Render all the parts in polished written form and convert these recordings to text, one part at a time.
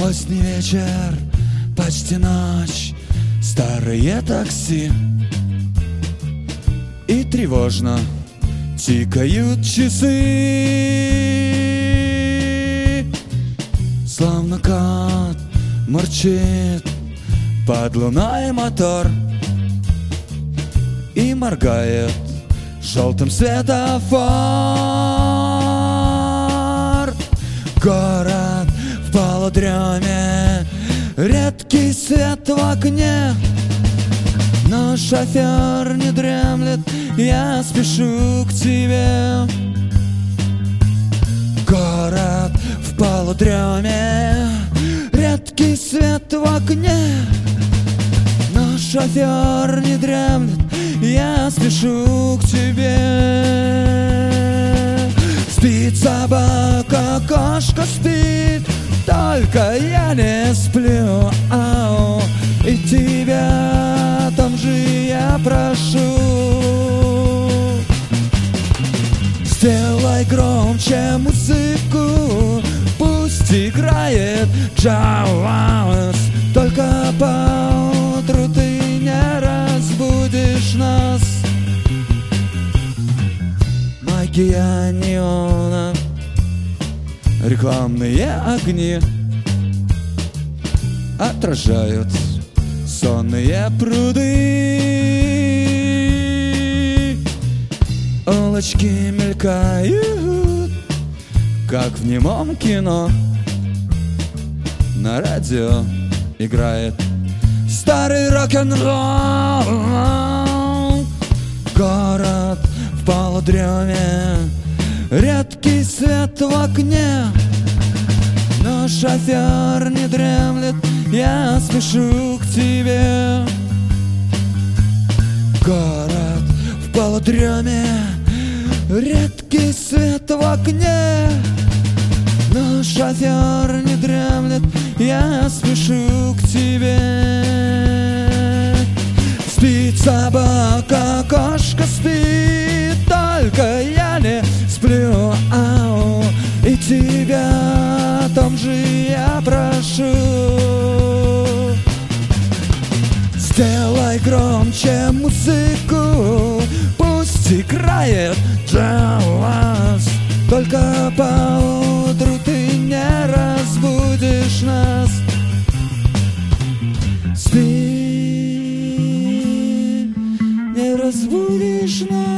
Поздний вечер, почти ночь, старые такси, и тревожно тикают часы. Словно кот мурчит под луной мотор и моргает желтым светофор. Город в полудреме, редкий свет в окне, но шофер не дремлет, я спешу к тебе. Город в полудреме, редкий свет в окне, но шофер не дремлет, я спешу к тебе. Спит собака, кошка спит, только я не сплю, ау, и тебя о том же я прошу. Сделай громче музыку, пусть играет джаз, только поутру ты не разбудишь нас. Магия неона, рекламные огни отражают сонные пруды. Улочки мелькают, как в немом кино. На радио играет старый рок-н-ролл. Город в полудреме, редкий свет в окне, но шофер не дремлет, я спешу к тебе. Город в полудреме, редкий свет в окне, но шофер не дремлет, я спешу к тебе. Спит собака, кошка спит, только я не сплю, ау, и тебя о том же я прошу. Сделай громче музыку, пусть играет джаз, только поутру ты не разбудишь нас. Спи, не разбудишь нас.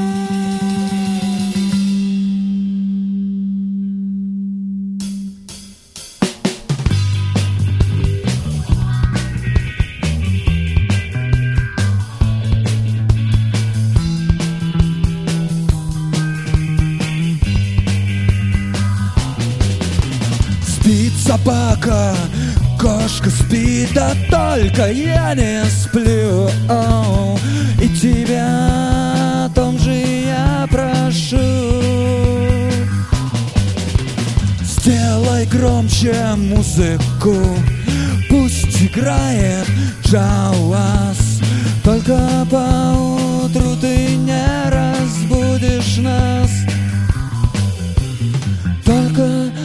Спит собака, кошка спит, да только я не сплю, оу, и тебя о том же я прошу. Сделай громче музыку, пусть играет джаз, только поутру ты не разбудишь нас. Только